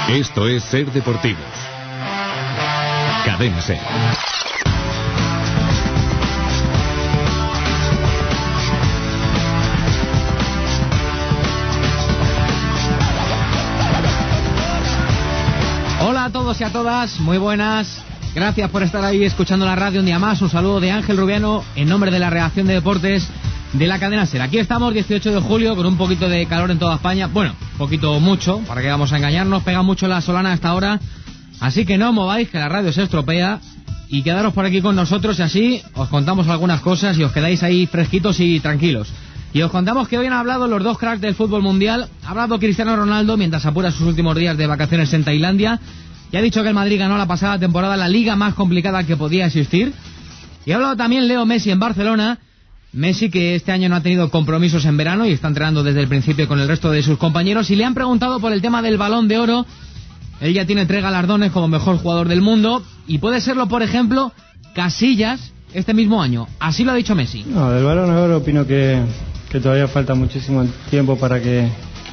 Esto es Ser Deportivos. Cadena Ser. Hola a todos y a todas, muy buenas. Gracias por estar ahí escuchando la radio un día más. Un saludo de Ángel Rubiano en nombre de la redacción de deportes de la cadena SER. Aquí estamos, 18 de julio, con un poquito de calor en toda España. Bueno, poquito mucho, para que vamos a engañarnos. Pega mucho la solana hasta ahora. Así que no mováis, que la radio se estropea. Y quedaros por aquí con nosotros y así os contamos algunas cosas y os quedáis ahí fresquitos y tranquilos. Y os contamos que hoy han hablado los dos cracks del fútbol mundial. Ha hablado Cristiano Ronaldo mientras apura sus últimos días de vacaciones en Tailandia. Y ha dicho que el Madrid ganó la pasada temporada la liga más complicada que podía existir. Y ha hablado también Leo Messi en Barcelona. Messi, que este año no ha tenido compromisos en verano y está entrenando desde el principio con el resto de sus compañeros. Y le han preguntado por el tema del Balón de Oro. Él ya tiene 3 galardones como mejor jugador del mundo. Y puede serlo, por ejemplo, Casillas este mismo año. Así lo ha dicho Messi. No, del Balón de Oro opino que todavía falta muchísimo tiempo para que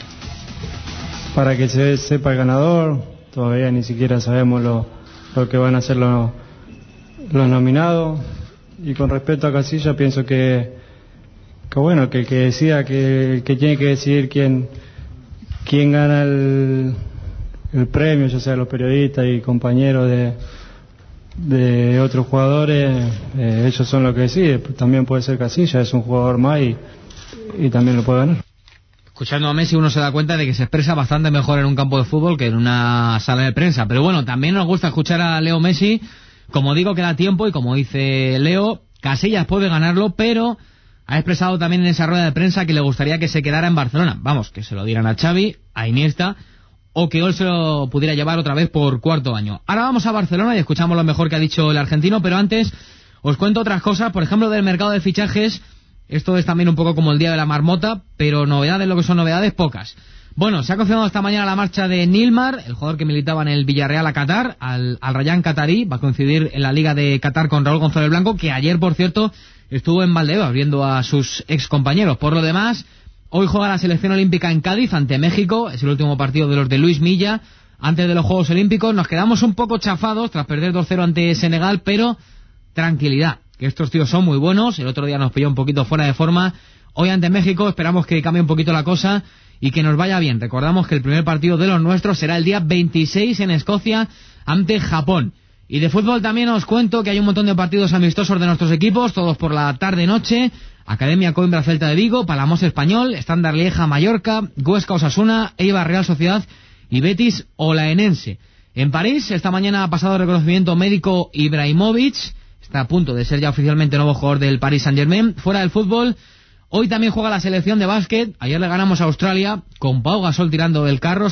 se sepa el ganador. Todavía ni siquiera sabemos lo que van a ser los nominados. Y con respecto a Casillas, pienso que bueno, que el que decida, que tiene que decidir quién gana el premio, ya sea los periodistas y compañeros de otros jugadores, ellos son los que deciden. También puede ser Casillas, es un jugador más y también lo puede ganar. Escuchando a Messi uno se da cuenta de que se expresa bastante mejor en un campo de fútbol que en una sala de prensa. Pero bueno, también nos gusta escuchar a Leo Messi. Como digo, queda tiempo y como dice Leo, Casillas puede ganarlo, pero ha expresado también en esa rueda de prensa que le gustaría que se quedara en Barcelona. Vamos, que se lo dieran a Xavi, a Iniesta, o que hoy se lo pudiera llevar otra vez por 4º año. Ahora vamos a Barcelona y escuchamos lo mejor que ha dicho el argentino, pero antes os cuento otras cosas, por ejemplo, del mercado de fichajes. Esto es también un poco como el día de la marmota, pero novedades, lo que son novedades, pocas. Bueno, se ha confirmado esta mañana la marcha de Nilmar, el jugador que militaba en el Villarreal a Qatar, al Rayan Qatarí. Va a coincidir en la Liga de Qatar con Raúl González Blanco, que ayer, por cierto, estuvo en Valdebebas viendo a sus ex compañeros. Por lo demás, hoy juega la selección olímpica en Cádiz ante México. Es el último partido de los de Luis Milla antes de los Juegos Olímpicos. Nos quedamos un poco chafados tras perder 2-0 ante Senegal, pero tranquilidad, que estos tíos son muy buenos. El otro día nos pilló un poquito fuera de forma. Hoy ante México esperamos que cambie un poquito la cosa y que nos vaya bien. Recordamos que el primer partido de los nuestros será el día 26 en Escocia ante Japón. Y de fútbol también os cuento que hay un montón de partidos amistosos de nuestros equipos, todos por la tarde-noche. Academia Coimbra Celta de Vigo, Palamos Español, Estándar Lieja Mallorca, Huesca Osasuna, Eibar Real Sociedad y Betis Olaenense. En París, esta mañana ha pasado reconocimiento médico Ibrahimovic. Está a punto de ser ya oficialmente nuevo jugador del Paris Saint-Germain. Fuera del fútbol, hoy también juega la selección de básquet. Ayer le ganamos a Australia con Pau Gasol tirando del carro,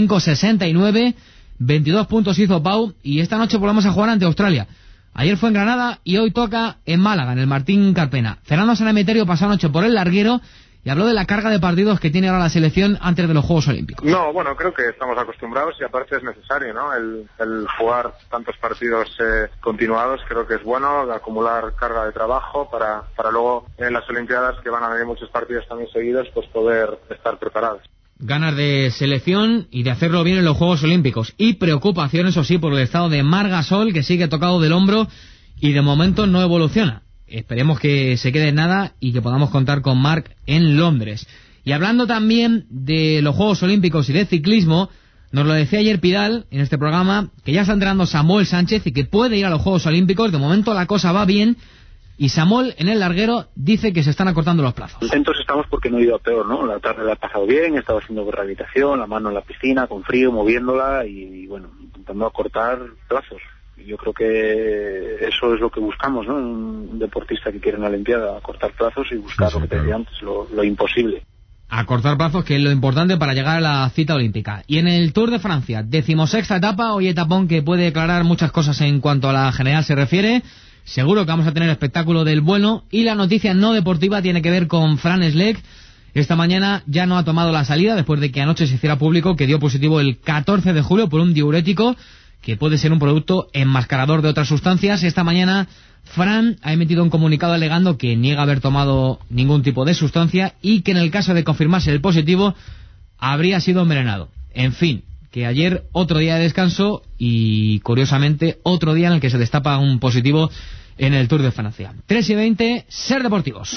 75-69, 22 puntos hizo Pau, y esta noche volvemos a jugar ante Australia. Ayer fue en Granada y hoy toca en Málaga, en el Martín Carpena. Fernando San Emeterio pasó anoche por el larguero y habló de la carga de partidos que tiene ahora la selección antes de los Juegos Olímpicos. No, bueno, creo que estamos acostumbrados y aparte es necesario, ¿no? El jugar tantos partidos continuados, creo que es bueno, acumular carga de trabajo para luego en las Olimpiadas, que van a venir muchos partidos también seguidos, pues poder estar preparados. Ganas de selección y de hacerlo bien en los Juegos Olímpicos. Y preocupación, eso sí, por el estado de Marc Gasol, que sigue tocado del hombro y de momento no evoluciona. Esperemos que se quede en nada y que podamos contar con Marc en Londres. Y hablando también de los Juegos Olímpicos y de ciclismo, nos lo decía ayer Pidal en este programa, que ya está entrenando Samuel Sánchez y que puede ir a los Juegos Olímpicos. De momento la cosa va bien. Y Samuel, en el larguero, dice que se están acortando los plazos. Contentos estamos porque no ha ido a peor, ¿no? La tarde la ha pasado bien, he estado haciendo rehabilitación, la mano en la piscina, con frío, moviéndola y bueno, intentando acortar plazos. Yo creo que eso es lo que buscamos, ¿no? Un deportista que quiere una Olimpiada, acortar plazos y buscar lo que te decía antes, lo imposible. Acortar plazos, que es lo importante para llegar a la cita olímpica. Y en el Tour de Francia, 16ª etapa, hoy etapón que puede declarar muchas cosas en cuanto a la general se refiere. Seguro que vamos a tener espectáculo del bueno. Y la noticia no deportiva tiene que ver con Fran Schleck. Esta mañana ya no ha tomado la salida después de que anoche se hiciera público que dio positivo el 14 de julio por un diurético que puede ser un producto enmascarador de otras sustancias. Esta mañana Fran ha emitido un comunicado alegando que niega haber tomado ningún tipo de sustancia y que en el caso de confirmarse el positivo habría sido envenenado. En fin, que ayer otro día de descanso y, curiosamente, otro día en el que se destapa un positivo en el Tour de Francia. 3:20, Ser Deportivos.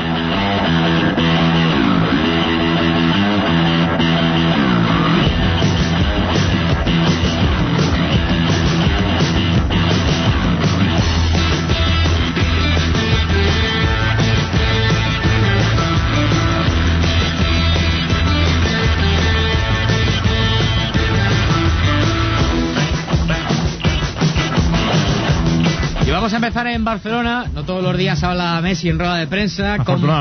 Vamos a empezar en Barcelona. No todos los días habla Messi en rueda de prensa.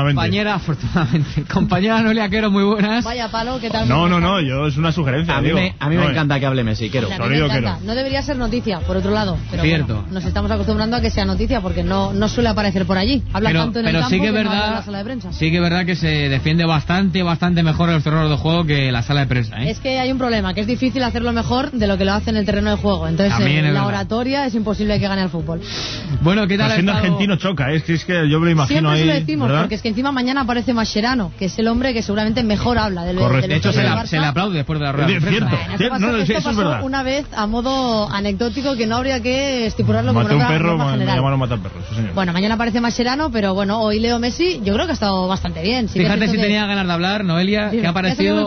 Compañera Noelia Quero, muy buenas. Vaya palo, ¿qué tal? No, yo es una sugerencia. A mí me encanta que hable Messi, Quero. No debería ser noticia, por otro lado. Pero cierto. Bueno, nos estamos acostumbrando a que sea noticia porque no suele aparecer por allí. Habla tanto en el campo sí que no verdad, en la sala de prensa. Sí que es verdad que se defiende bastante mejor en los terrenos de juego que la sala de prensa, ¿eh? Es que hay un problema, que es difícil hacerlo mejor de lo que lo hace en el terreno de juego. Entonces, la oratoria es imposible que gane al fútbol. Bueno, ¿qué tal? Siendo argentino choca, es que yo me lo imagino siempre ahí. Siempre lo decimos, ¿verdad? porque es que encima mañana aparece Mascherano, que es el hombre que seguramente mejor habla del Correcto. De hecho, se le Barça. aplaude después de la rueda de prensa. Esto pasó una vez a modo anecdótico que no habría que estipularlo como norma general. Me llamaron matar perros, sí, señor. Bueno, mañana aparece Mascherano, pero bueno, hoy Leo Messi, yo creo que ha estado bastante bien. Sí, fíjate si tenía ganas de hablar, Noelia, que ha aparecido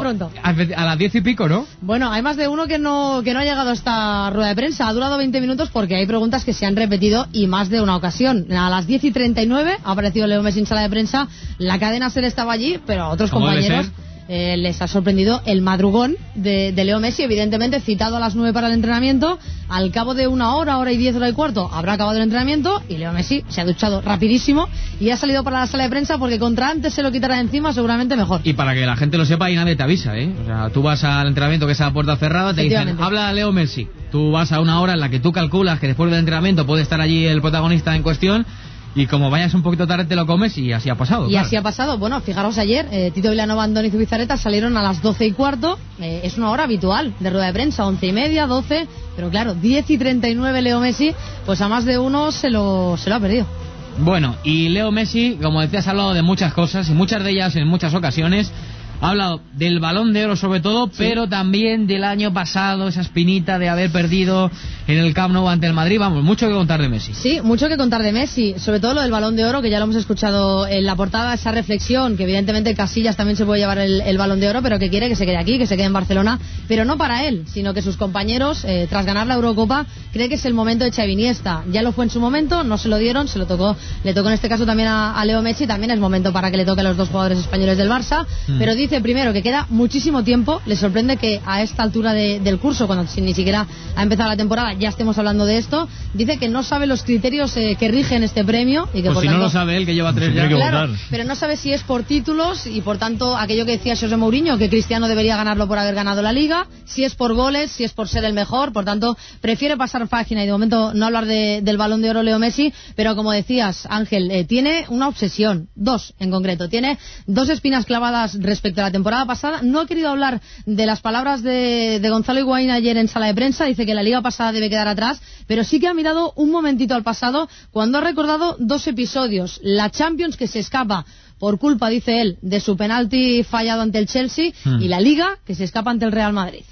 a las 10 y pico, ¿no? Bueno, hay más de uno que no ha llegado a esta rueda de prensa. Ha durado 20 minutos porque hay preguntas que se han repetido y más de una ocasión. A las 10:39 ha aparecido Leo Messi en sala de prensa. La cadena SER estaba allí, pero a otros compañeros les ha sorprendido el madrugón de Leo Messi, evidentemente citado a las 9 para el entrenamiento. Al cabo de una hora y 10, hora y cuarto, habrá acabado el entrenamiento y Leo Messi se ha duchado rapidísimo y ha salido para la sala de prensa porque contra antes se lo quitará de encima seguramente mejor. Y para que la gente lo sepa y nadie te avisa, ¿eh? O sea, tú vas al entrenamiento que es a la puerta cerrada, te dicen, habla Leo Messi. Tú vas a una hora en la que tú calculas que después del entrenamiento puede estar allí el protagonista en cuestión. Y como vayas un poquito tarde te lo comes y así ha pasado. Y así ha pasado. Bueno, fijaros ayer, Tito Vilanova, Andoni Zubizarreta salieron a las 12:15. Es una hora habitual de rueda de prensa, 11:30, 12. Pero claro, 10:39 Leo Messi, pues a más de uno se lo ha perdido. Bueno, y Leo Messi, como decías, ha hablado de muchas cosas y muchas de ellas en muchas ocasiones. Ha hablado del Balón de Oro sobre todo, sí, pero también del año pasado, esa espinita de haber perdido en el Camp Nou ante el Madrid. Vamos, mucho que contar de Messi. Sí, mucho que contar de Messi, sobre todo lo del Balón de Oro, que ya lo hemos escuchado en la portada, esa reflexión, que evidentemente Casillas también se puede llevar el Balón de Oro, pero que quiere que se quede aquí, que se quede en Barcelona, pero no para él, sino que sus compañeros, tras ganar la Eurocopa, cree que es el momento de Xavi Iniesta. Ya lo fue en su momento, no se lo dieron, le tocó en este caso también a Leo Messi, también es momento para que le toque a los dos jugadores españoles del Barça, pero dice primero que queda muchísimo tiempo. Le sorprende que a esta altura del curso, cuando ni siquiera ha empezado la temporada, ya estemos hablando de esto. Dice que no sabe los criterios que rigen este premio y que pues por si tanto, no lo sabe él, que lleva 3 ya. Claro, pero no sabe si es por títulos y por tanto aquello que decía José Mourinho, que Cristiano debería ganarlo por haber ganado la Liga, si es por goles, si es por ser el mejor. Por tanto, prefiere pasar página y de momento no hablar del Balón de Oro Leo Messi, pero como decías, Ángel, tiene una obsesión, 2 en concreto, tiene 2 espinas clavadas respecto a la temporada pasada. No ha querido hablar de las palabras de Gonzalo Higuaín ayer en sala de prensa, dice que la Liga pasada debe quedar atrás, pero sí que ha mirado un momentito al pasado cuando ha recordado 2 episodios. La Champions, que se escapa por culpa, dice él, de su penalti fallado ante el Chelsea, y la Liga, que se escapa ante el Real Madrid.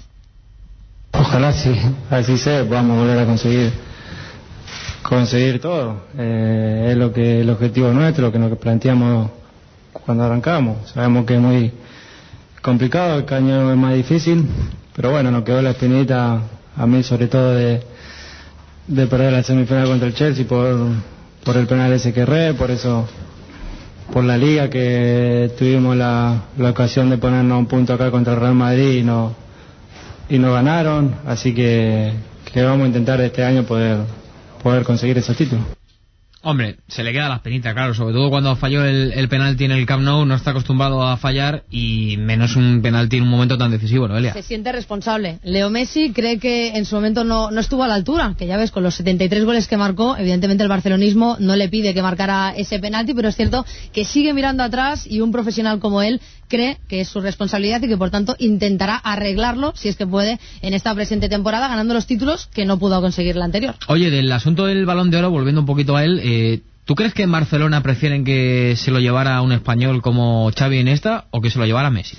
Ojalá sí, así sea, podamos volver a conseguir todo. Es el objetivo nuestro, que nos planteamos cuando arrancamos. Sabemos que es muy complicado, el caño es más difícil, pero bueno, nos quedó la espinita a mí sobre todo de perder la semifinal contra el Chelsea por el penal ese que erré, por la Liga, que tuvimos la ocasión de ponernos un punto acá contra el Real Madrid y no ganaron, así que vamos a intentar este año poder conseguir esos títulos. Hombre, se le queda las penitas, claro, sobre todo cuando falló el penalti en el Camp Nou, no está acostumbrado a fallar y menos un penalti en un momento tan decisivo, Noelia. Se siente responsable. Leo Messi cree que en su momento no estuvo a la altura, que ya ves, con los 73 goles que marcó, evidentemente el barcelonismo no le pide que marcara ese penalti, pero es cierto que sigue mirando atrás y un profesional como él cree que es su responsabilidad y que por tanto intentará arreglarlo, si es que puede, en esta presente temporada, ganando los títulos que no pudo conseguir la anterior. Oye, del asunto del Balón de Oro, volviendo un poquito a él, ¿tú crees que en Barcelona prefieren que se lo llevara un español como Xavi Iniesta o que se lo llevara Messi?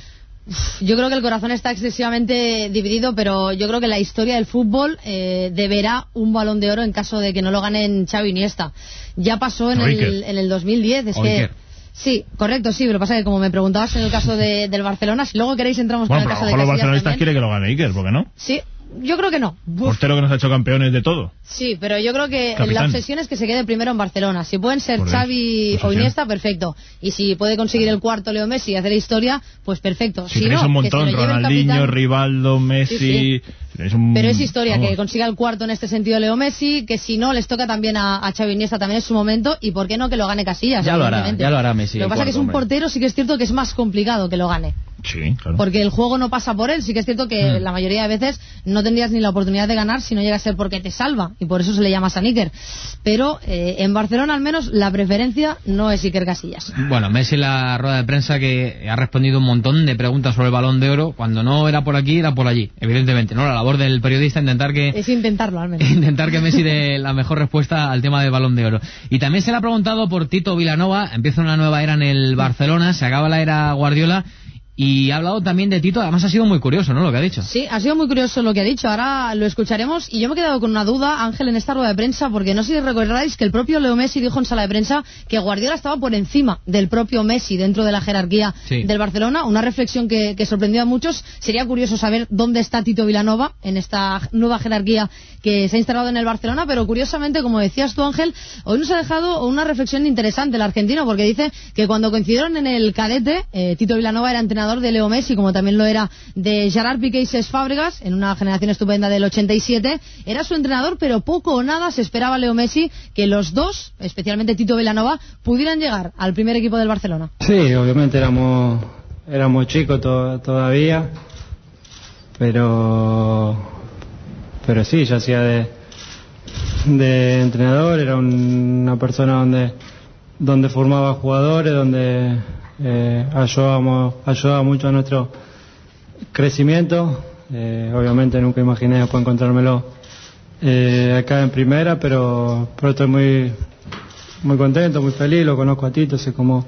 Yo creo que el corazón está excesivamente dividido, pero yo creo que la historia del fútbol deberá un Balón de Oro en caso de que no lo ganen Xavi Iniesta. Ya pasó en el 2010, es que... Sí, correcto, sí, pero pasa que como me preguntabas en el caso del Barcelona, si luego queréis entramos con el caso de Casillas. Los barcelonistas quieren que lo gane Iker, ¿por qué no? Sí. Yo creo que no. Portero que nos ha hecho campeones de todo. Sí, pero yo creo que la obsesión es que se quede primero en Barcelona. Si pueden ser Xavi o Iniesta, perfecto. Y si puede conseguir el cuarto Leo Messi y hacer historia, pues perfecto. Si tenéis un montón, Ronaldinho, Rivaldo, Messi... Sí. Pero es historia, que consiga el cuarto en este sentido Leo Messi, que si no les toca también a Xavi Iniesta, también es su momento, y por qué no que lo gane Casillas. Ya lo hará Messi. Lo que pasa es que es un portero, sí que es cierto que es más complicado que lo gane. Sí, claro. Porque el juego no pasa por él, sí que es cierto que la mayoría de veces no tendrías ni la oportunidad de ganar si no llega a ser porque te salva, y por eso se le llama San Iker. Pero en Barcelona al menos la preferencia no es Iker Casillas. Bueno, Messi en la rueda de prensa que ha respondido un montón de preguntas sobre el Balón de Oro, cuando no era por aquí, era por allí, evidentemente, ¿no? La labor del periodista es intentarlo al menos. Intentar que Messi dé la mejor respuesta al tema del Balón de Oro. Y también se le ha preguntado por Tito Vilanova, empieza una nueva era en el Barcelona, se acaba la era Guardiola. Y ha hablado también de Tito, además ha sido muy curioso, ¿no?, lo que ha dicho. Sí, ha sido muy curioso lo que ha dicho, ahora lo escucharemos. Y yo me he quedado con una duda, Ángel, en esta rueda de prensa, porque no sé si recordáis que el propio Leo Messi dijo en sala de prensa que Guardiola estaba por encima del propio Messi dentro de la jerarquía del Barcelona, una reflexión que sorprendió a muchos. Sería curioso saber dónde está Tito Vilanova en esta nueva jerarquía que se ha instalado en el Barcelona, pero curiosamente, como decías tú, Ángel, hoy nos ha dejado una reflexión interesante el argentino, porque dice que cuando coincidieron en el cadete, Tito Vilanova era entrenador de Leo Messi, como también lo era de Gerard Piqué y Cesc Fábregas, en una generación estupenda del 87, era su entrenador, pero poco o nada se esperaba Leo Messi que los dos, especialmente Tito Vilanova, pudieran llegar al primer equipo del Barcelona. Sí, obviamente éramos chicos todavía, pero sí, ya hacía de entrenador, era una persona donde formaba jugadores, donde ayudaba mucho a nuestro crecimiento. Obviamente nunca imaginé después encontrármelo acá en primera, pero estoy muy contento, muy feliz, lo conozco a Tito, sé cómo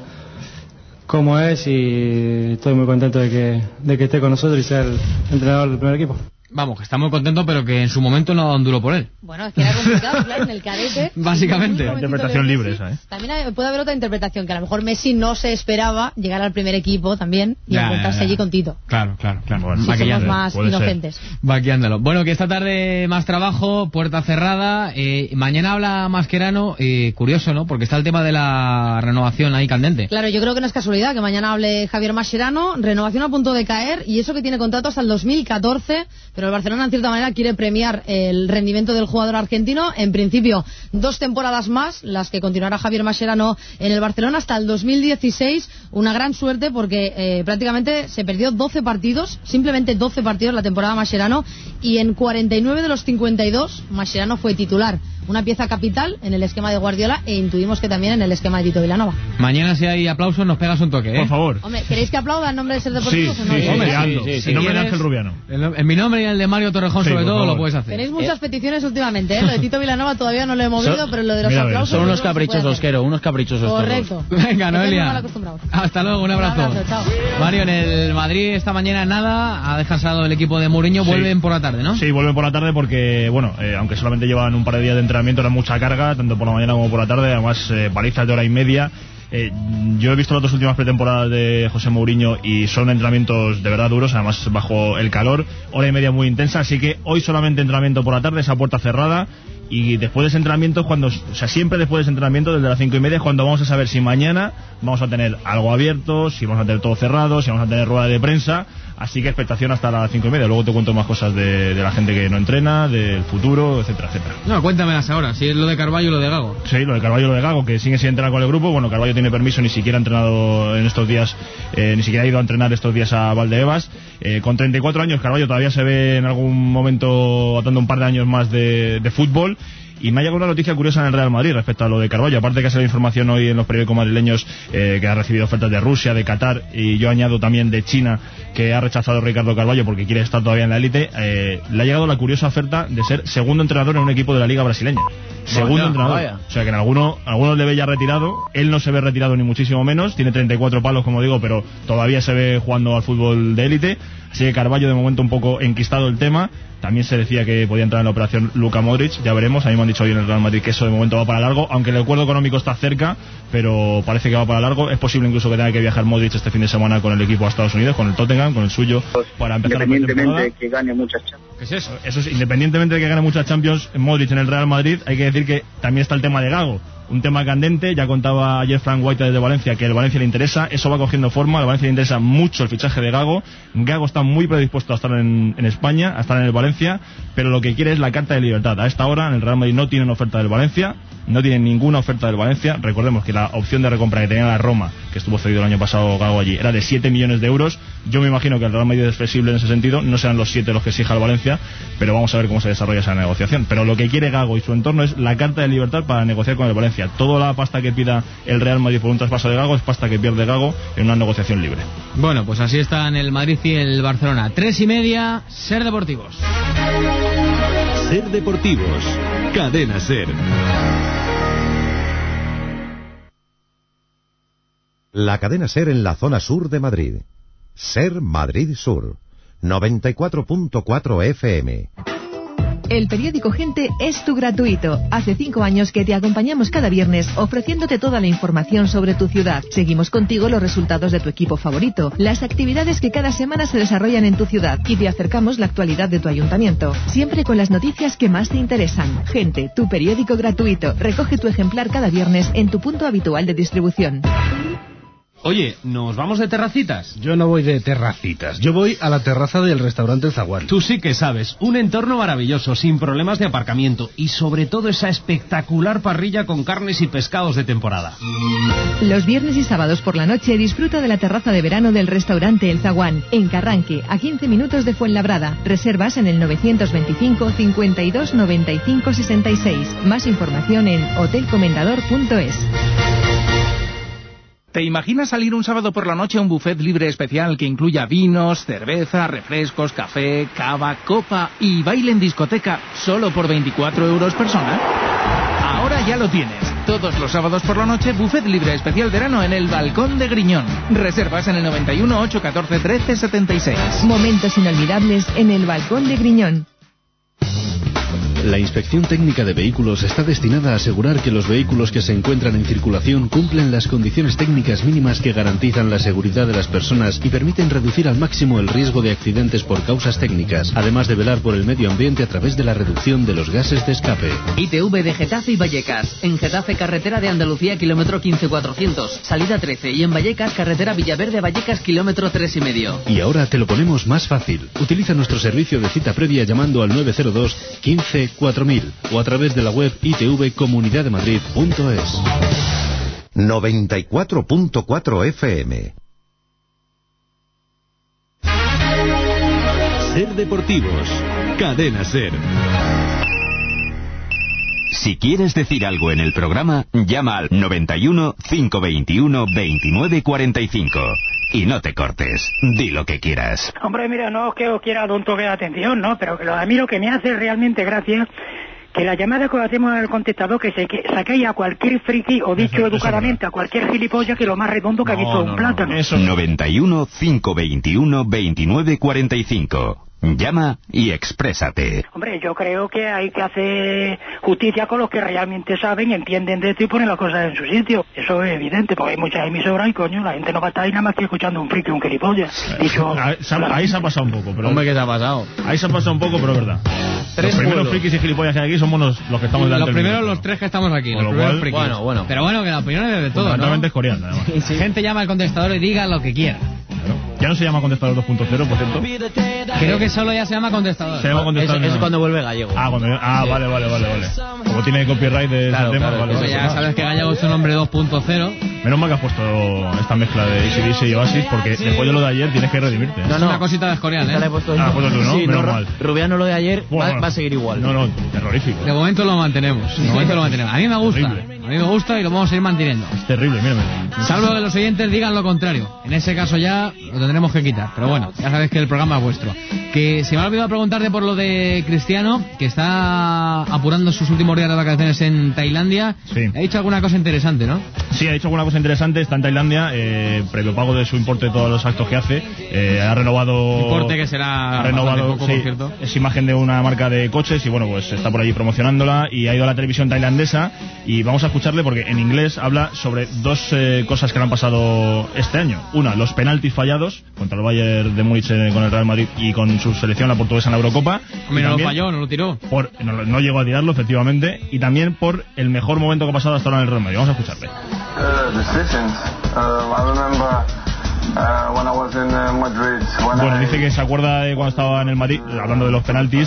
es, y estoy muy contento de que esté con nosotros y sea el entrenador del primer equipo. Vamos, que está muy contento, pero que en su momento no ha dado un duro por él. Bueno, es que era complicado, claro, en el cadete. Básicamente. Interpretación libre esa, ¿eh? También puede haber otra interpretación, que a lo mejor Messi no se esperaba llegar al primer equipo también y enfrentarse allí con Tito. Claro. Bueno, si somos más inocentes. Vaqueándolo. Bueno, que esta tarde más trabajo, puerta cerrada. Mañana habla Mascherano, curioso, ¿no? Porque está el tema de la renovación ahí candente. Claro, yo creo que no es casualidad que mañana hable Javier Mascherano, renovación a punto de caer, y eso que tiene contrato hasta el 2014, pero el Barcelona en cierta manera quiere premiar el rendimiento del jugador argentino. En principio 2 temporadas más las que continuará Javier Mascherano en el Barcelona hasta el 2016. Una gran suerte porque prácticamente se perdió 12 partidos, simplemente 12 partidos la temporada Mascherano, y en 49 de los 52 Mascherano fue titular. Una pieza capital en el esquema de Guardiola, e intuimos que también en el esquema de Tito Vilanova. Mañana, si hay aplausos, nos pegas un toque, ¿eh? Por favor. Hombre, ¿queréis que aplauda en nombre de Ser Deportivos o no? Sí, en nombre de Ángel Rubiano. En mi nombre y el de Mario Torrejón, sobre todo, lo puedes hacer. Tenéis muchas peticiones últimamente, ¿eh? Lo de Tito Vilanova todavía no lo he movido, pero lo de los aplausos... Son unos caprichosos, Quero, unos caprichosos. Correcto. Venga, Noelia. Hasta luego, un abrazo. Chao. Mario, en el Madrid esta mañana nada, ha descansado el equipo de Mourinho, vuelven por la tarde, ¿no? Sí, vuelven por la tarde porque, bueno, aunque solamente llevan un par de días de entrenamiento, era mucha carga, tanto por la mañana como por la tarde, además palizas de hora y media. Yo he visto las 2 últimas pretemporadas de José Mourinho y son entrenamientos de verdad duros, además bajo el calor, hora y media muy intensa, así que hoy solamente entrenamiento por la tarde, esa puerta cerrada, y después de ese entrenamiento, siempre después de ese entrenamiento, desde las 5:30, es cuando vamos a saber si mañana vamos a tener algo abierto, si vamos a tener todo cerrado, si vamos a tener rueda de prensa. Así que expectación hasta las 5:30. Luego te cuento más cosas de la gente que no entrena, del futuro, etcétera, etcétera. No, cuéntamelas ahora, si es lo de Carvalho y lo de Gago. Sí, lo de Carvalho y lo de Gago, que sigue sin entrenar con el grupo. Bueno, Carvalho tiene permiso, ni siquiera ha entrenado en estos días, ni siquiera ha ido a entrenar estos días a Valdebebas. Con 34 años, Carvalho todavía se ve en algún momento atando un par de años más de fútbol. Y me ha llegado una noticia curiosa en el Real Madrid respecto a lo de Carballo, aparte que ha salido información hoy en los periódicos madrileños que ha recibido ofertas de Rusia, de Qatar, y yo añado también de China, que ha rechazado Ricardo Carballo porque quiere estar todavía en la élite. Le ha llegado la curiosa oferta de ser segundo entrenador en un equipo de la Liga brasileña. Segundo entrenador. Vaya. O sea que en algunos le ve ya retirado. Él no se ve retirado ni muchísimo menos. Tiene 34 palos, como digo, pero todavía se ve jugando al fútbol de élite. Así que Carballo de momento un poco enquistado el tema. También se decía que podía entrar en la operación Luka Modric, ya veremos. A mí me han dicho hoy en el Real Madrid que eso de momento va para largo, aunque el acuerdo económico está cerca, pero parece que va para largo. Es posible incluso que tenga que viajar Modric este fin de semana con el equipo a Estados Unidos, con el Tottenham, con el suyo, para empezar la pretemporada. Independientemente de que gane muchas Champions. ¿Qué es eso? Eso es, independientemente de que gane muchas Champions Modric en el Real Madrid, hay que decir que también está el tema de Gago. Un tema candente, ya contaba ayer Frank White desde Valencia que el Valencia le interesa, eso va cogiendo forma, al Valencia le interesa mucho el fichaje de Gago. Gago está muy predispuesto a estar en España, a estar en el Valencia, pero lo que quiere es la carta de libertad. A esta hora en el Real Madrid no tienen oferta del Valencia, no tienen ninguna oferta del Valencia. Recordemos que la opción de recompra que tenía la Roma, que estuvo cedido el año pasado Gago allí, era de 7 millones de euros. Yo me imagino que el Real Madrid es flexible en ese sentido, no serán los 7 los que exija el Valencia, pero vamos a ver cómo se desarrolla esa negociación. Pero lo que quiere Gago y su entorno es la carta de libertad para negociar con el Valencia. Toda la pasta que pida el Real Madrid por un traspaso de Gago es pasta que pierde Gago en una negociación libre. Bueno, pues así están el Madrid y el Barcelona. 3:30, Ser Deportivos. Ser Deportivos, Cadena Ser. La cadena Ser en la zona sur de Madrid. Ser Madrid Sur, 94.4 FM. El periódico Gente es tu gratuito. Hace 5 años que te acompañamos cada viernes ofreciéndote toda la información sobre tu ciudad. Seguimos contigo los resultados de tu equipo favorito, las actividades que cada semana se desarrollan en tu ciudad y te acercamos la actualidad de tu ayuntamiento. Siempre con las noticias que más te interesan. Gente, tu periódico gratuito. Recoge tu ejemplar cada viernes en tu punto habitual de distribución. Oye, ¿nos vamos de terracitas? Yo no voy de terracitas, yo voy a la terraza del restaurante El Zaguán. Tú sí que sabes, un entorno maravilloso, sin problemas de aparcamiento y sobre todo esa espectacular parrilla con carnes y pescados de temporada. Los viernes y sábados por la noche disfruta de la terraza de verano del restaurante El Zaguán, en Carranque, a 15 minutos de Fuenlabrada. Reservas en el 925 52 95 66. Más información en hotelcomendador.es. ¿Te imaginas salir un sábado por la noche a un buffet libre especial que incluya vinos, cerveza, refrescos, café, cava, copa y baile en discoteca solo por 24 euros persona? Ahora ya lo tienes. Todos los sábados por la noche, buffet libre especial verano en el Balcón de Griñón. Reservas en el 91 814 13 76. Momentos inolvidables en el Balcón de Griñón. La inspección técnica de vehículos está destinada a asegurar que los vehículos que se encuentran en circulación cumplen las condiciones técnicas mínimas que garantizan la seguridad de las personas y permiten reducir al máximo el riesgo de accidentes por causas técnicas, además de velar por el medio ambiente a través de la reducción de los gases de escape. ITV de Getafe y Vallecas. En Getafe, carretera de Andalucía, kilómetro 15400, salida 13. Y en Vallecas, carretera Villaverde, Vallecas, kilómetro 3,5. Y ahora te lo ponemos más fácil. Utiliza nuestro servicio de cita previa llamando al 902 15 4000 o a través de la web itvcomunidaddemadrid.es. 94.4 FM. Ser Deportivos, Cadena Ser. Si quieres decir algo en el programa, llama al 91 521 2945. Y no te cortes, di lo que quieras. Hombre, mira, no es que os quiera dar un toque de atención, ¿no? Pero que a mí lo que me hace realmente gracia, que la llamada que hacemos al contestador, que sacáis a cualquier friki, o dicho educadamente, a cualquier gilipollas, que lo más redondo que ha visto un plátano. 91 521 2945. Llama y exprésate. Hombre, yo creo que hay que hacer justicia con los que realmente saben, entienden de esto y ponen las cosas en su sitio. Eso es evidente, porque hay muchas emisoras y coño, la gente no va a estar ahí nada más que escuchando un friki, un gilipollas. Dicho, ahí se ha pasado un poco, pero... Hombre, ¿qué se ha pasado? Ahí se ha pasado un poco, pero es verdad. Los primeros frikis y gilipollas que hay aquí somos los que estamos delante. Los primeros, los tres que estamos aquí, los primeros frikis. Pero bueno, que la opinión es de todo, ¿no? Fundamentalmente es coreana, además. Sí. Gente llama al contestador y diga lo que quiera. Claro. Ya no se llama contestador 2.0, por cierto. Creo que solo ya se llama contestador. Se llama contestador. Eso es cuando vuelve Gallego. Vale. Como tiene copyright de ese tema, vale. Ya sabes que Gallego es un hombre 2.0. Menos mal que has puesto esta mezcla de AC/DC y Oasis, porque después de lo de ayer tienes que redimirte. Es una cosita de Escorial, ¿eh? La he puesto has puesto tú, ¿no? Sí, Menos mal. Rubiano lo de ayer va a seguir igual. No, terrorífico. De momento lo mantenemos. A mí me gusta. A mí me gusta y lo vamos a ir manteniendo. Es terrible, mírame. Salvo que los oyentes digan lo contrario. En ese caso ya lo tendremos que quitar. Pero bueno, ya sabéis que el programa es vuestro. Que se me ha olvidado preguntarte por lo de Cristiano, que está apurando sus últimos días de vacaciones en Tailandia. Sí. Ha dicho alguna cosa interesante, ¿no? Sí, ha dicho alguna cosa interesante. Está en Tailandia, previo pago de su importe de todos los actos que hace. Ha renovado... Importe que será poco, sí, por cierto. Es imagen de una marca de coches y bueno, pues está por allí promocionándola y ha ido a la televisión tailandesa y vamos a escucharle porque en inglés habla sobre dos cosas que le han pasado este año. Una, los penaltis fallados contra el Bayern de Múnich con el Real Madrid y con su selección, la portuguesa, en la Eurocopa. Hombre, no lo falló, no lo tiró. No llegó a tirarlo, efectivamente. Y también por el mejor momento que ha pasado hasta ahora en el Real Madrid. Vamos a escucharle. Bueno, dice que se acuerda de cuando estaba en el Madrid, hablando de los penaltis,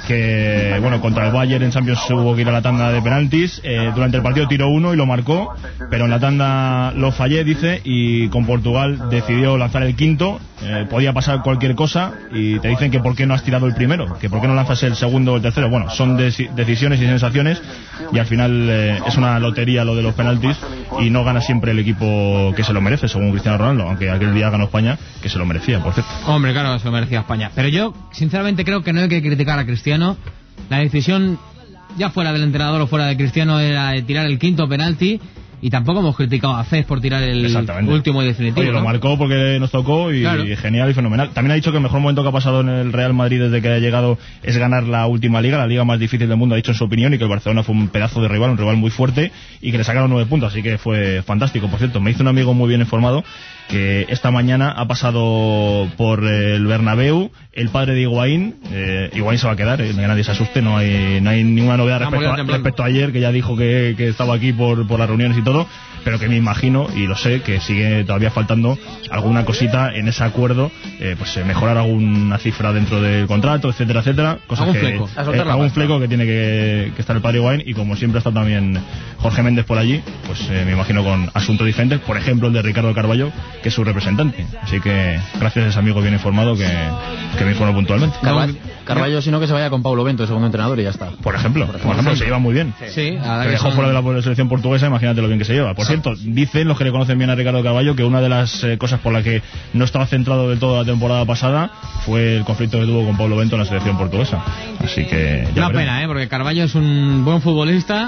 que bueno, contra el Bayern en Champions hubo que ir a la tanda de penaltis. Durante el partido tiró uno y lo marcó, pero en la tanda lo fallé, dice, y con Portugal decidió lanzar el quinto. Podía pasar cualquier cosa y te dicen que por qué no has tirado el primero, que por qué no lanzas el segundo o el tercero. Bueno, son decisiones y sensaciones y al final es una lotería lo de los penaltis y no gana siempre el equipo que se lo merece, según Cristiano Ronaldo, aunque aquel día ganó España, que se lo merecía, por cierto. Hombre, claro, se lo merecía España. Pero yo, sinceramente, creo que no hay que criticar a Cristiano. La decisión, ya fuera del entrenador o fuera de Cristiano, era de tirar el quinto penalti. Y tampoco hemos criticado a Cés por tirar el último y definitivo. Oye, lo marcó porque nos tocó y claro, genial y fenomenal. También ha dicho que el mejor momento que ha pasado en el Real Madrid desde que ha llegado es ganar la última liga, la liga más difícil del mundo, ha dicho en su opinión, y que el Barcelona fue un pedazo de rival, un rival muy fuerte y que le sacaron 9 puntos, así que fue fantástico. Por cierto, me hizo un amigo muy bien informado que esta mañana ha pasado por el Bernabéu el padre de Higuaín. Higuaín se va a quedar, que nadie se asuste, no hay ninguna novedad respecto a ayer, que ya dijo que estaba aquí por las reuniones y todo, pero que me imagino, y lo sé, que sigue todavía faltando alguna cosita en ese acuerdo, pues mejorar alguna cifra dentro del contrato, etcétera, etcétera, cosas algún fleco que tiene que estar el padre Higuaín, y como siempre está también Jorge Méndez por allí, pues me imagino con asuntos diferentes, por ejemplo el de Ricardo Carballo, que es su representante. Así que gracias a ese amigo bien informado que me informa puntualmente. Carballo, sino que se vaya con Paulo Bento, segundo entrenador, y ya está. Por ejemplo, se lleva muy bien. Sí, que dejó fuera de la selección portuguesa, imagínate lo bien que se lleva. Por cierto, dicen los que le conocen bien a Ricardo Carballo que una de las cosas por las que no estaba centrado del todo la temporada pasada fue el conflicto que tuvo con Paulo Bento en la selección portuguesa. Así que una pena, porque Carballo es un buen futbolista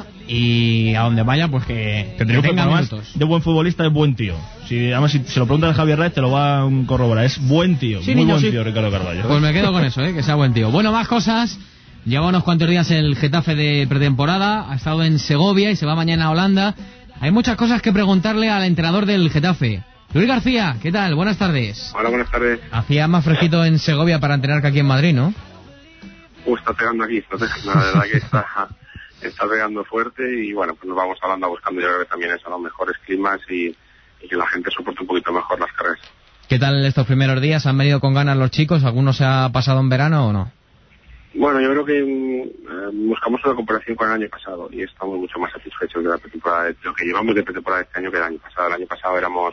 y a donde vaya, pues que tenga minutos. De buen futbolista es buen tío. Además, si se lo preguntas a Javier Raez, te lo va a corroborar. Es buen tío, muy buen tío Ricardo Carballo. Pues me quedo con eso, que sea buen tío. Bueno, más cosas. Lleva unos cuantos días el Getafe de pretemporada, ha estado en Segovia y se va mañana a Holanda. Hay muchas cosas que preguntarle al entrenador del Getafe. Luis García, ¿qué tal? Buenas tardes. Hola, buenas tardes. Hacía más fresquito en Segovia para entrenar que aquí en Madrid, ¿no? Está pegando aquí, la verdad que está pegando fuerte y bueno, pues nos vamos a Holanda buscando, yo creo que también eso, los mejores climas y que la gente soporte un poquito mejor las carreras. ¿Qué tal estos primeros días? ¿Han venido con ganas los chicos? ¿Alguno se ha pasado en verano o no? Bueno, yo creo que buscamos una comparación con el año pasado y estamos mucho más satisfechos de la pretemporada, de lo que llevamos de pretemporada este año que el año pasado. El año pasado éramos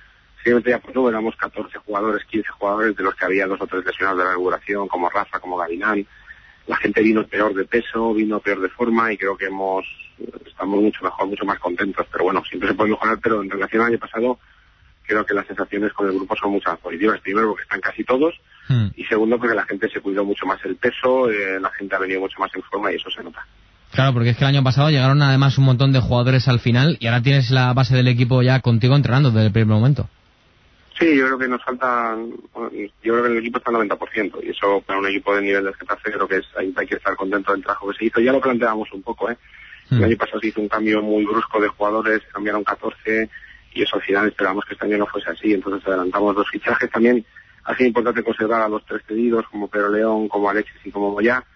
14 jugadores, 15 jugadores, de los que había 2 o 3 lesionados de la regulación, como Rafa, como Gavinán. La gente vino peor de peso, vino peor de forma y creo que estamos mucho mejor, mucho más contentos. Pero bueno, siempre se puede mejorar, pero en relación al año pasado creo que las sensaciones con el grupo son mucho más positivas. Primero porque están casi todos y segundo porque la gente se cuidó mucho más el peso, la gente ha venido mucho más en forma y eso se nota. Claro, porque es que el año pasado llegaron además un montón de jugadores al final y ahora tienes la base del equipo ya contigo entrenando desde el primer momento. Sí, yo creo que nos falta, yo creo que el equipo está al 90% y eso para un equipo de nivel del Getafe creo que hay que estar contento del trabajo que se hizo. Ya lo planteábamos un poco, El año pasado se hizo un cambio muy brusco de jugadores, cambiaron 14 y eso al final esperábamos que este año no fuese así, entonces adelantamos 2 fichajes. También ha sido importante conservar a los 3 cedidos como Pedro León, como Alexis y como Moyá,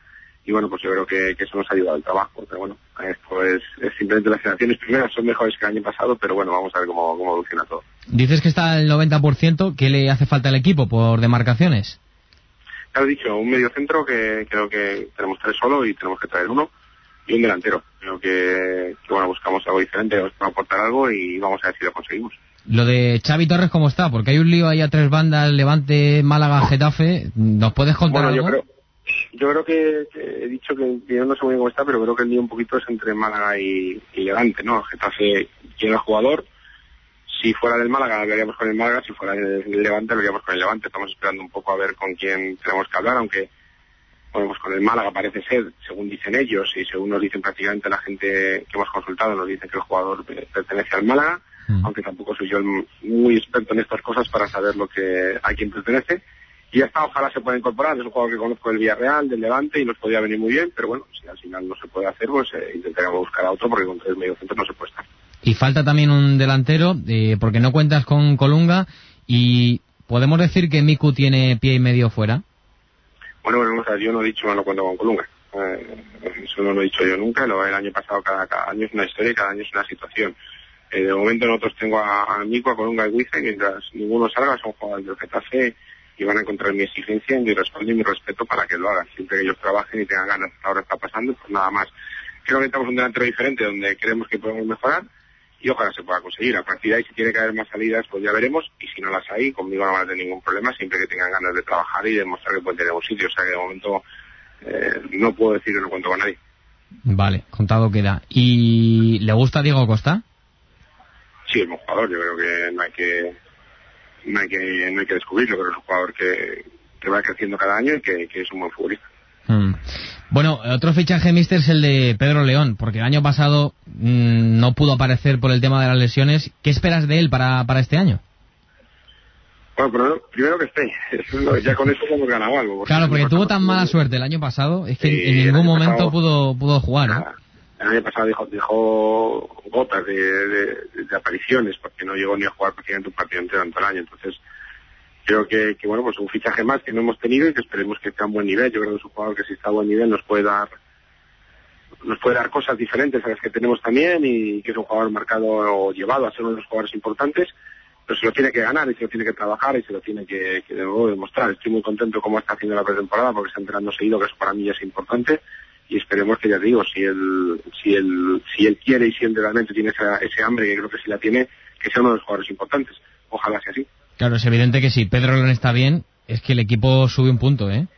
bueno, pues yo creo que eso nos ha ayudado al trabajo. Pero bueno, esto es simplemente las generaciones primeras son mejores que el año pasado, pero bueno, vamos a ver cómo evoluciona todo. Dices que está el 90%, ¿qué le hace falta al equipo por demarcaciones? Ya lo he dicho, un medio centro que creo que tenemos 3 solo y tenemos que traer 1, y un delantero. Creo que bueno, buscamos algo diferente, vamos a aportar algo y vamos a ver si lo conseguimos. Lo de Xavi Torres, ¿cómo está? Porque hay un lío ahí a 3 bandas, Levante, Málaga, Getafe. ¿Nos puedes contar algo? Yo creo que he dicho que yo no sé muy bien cómo está, pero creo que el lío un poquito es entre Málaga y Levante, ¿no? Getafe quiere al jugador. Si fuera del Málaga, hablaríamos con el Málaga. Si fuera del Levante, hablaríamos con el Levante. Estamos esperando un poco a ver con quién tenemos que hablar, aunque bueno, pues con el Málaga parece ser, según dicen ellos y según nos dicen prácticamente la gente que hemos consultado, nos dicen que el jugador pertenece al Málaga, aunque tampoco soy yo muy experto en estas cosas para saber a quién pertenece. Y ya está, ojalá se pueda incorporar. Es un jugador que conozco del Villarreal, del Levante, y nos podría venir muy bien, pero bueno, si al final no se puede hacer, pues intentaremos buscar a otro, porque con 3 mediocentros no se puede estar. Y falta también un delantero, porque no cuentas con Colunga, y podemos decir que Miku tiene pie y medio fuera. Bueno, o sea, yo no he dicho que no cuento con Colunga. Eso no lo he dicho yo nunca. El año pasado, cada año es una historia y cada año es una situación. De momento nosotros tengo a Miku, a Colunga y Huiza, y mientras ninguno salga, son jugadores del Getafe y van a encontrar mi exigencia, mi respaldo y mi respeto para que lo hagan. Siempre que ellos trabajen y tengan ganas, ahora está pasando, pues nada más. Creo que estamos un delantero diferente donde creemos que podemos mejorar y ojalá se pueda conseguir. A partir de ahí, si tiene que haber más salidas, pues ya veremos, y si no las hay, conmigo no van a tener ningún problema, siempre que tengan ganas de trabajar y demostrar que pueden tener un sitio. O sea que de momento no puedo decir que no cuento con nadie. Vale, contado queda. ¿Y le gusta Diego Costa? Sí, es un jugador. Yo creo que no hay que descubrirlo, pero es un jugador que va creciendo cada año y que es un buen futbolista. Bueno, otro fichaje, mister, es el de Pedro León, porque el año pasado no pudo aparecer por el tema de las lesiones. ¿Qué esperas de él para este año? Bueno, pero primero que esté. Ya con eso hemos ganado algo. Claro, porque tuvo tan mala suerte el año pasado, es que en ningún momento pudo jugar, ¿no? El año pasado dejó gotas de apariciones, porque no llegó ni a jugar prácticamente un partido entero en todo el año. Entonces, creo que bueno, pues un fichaje más que no hemos tenido y que esperemos que esté a un buen nivel. Yo creo que es un jugador que si está a buen nivel nos puede dar cosas diferentes a las que tenemos también, y que es un jugador marcado o llevado a ser uno de los jugadores importantes, pero se lo tiene que ganar y se lo tiene que trabajar y se lo tiene que de nuevo demostrar. Estoy muy contento cómo está haciendo la pretemporada, porque está entrenando seguido, que eso para mí ya es importante, y esperemos que, ya te digo, si él quiere y si él realmente tiene ese hambre, que creo que sí la tiene, que sea uno de los jugadores importantes. Ojalá sea así. Claro, es evidente que si Pedro León está bien, es que el equipo sube un punto, ¿eh?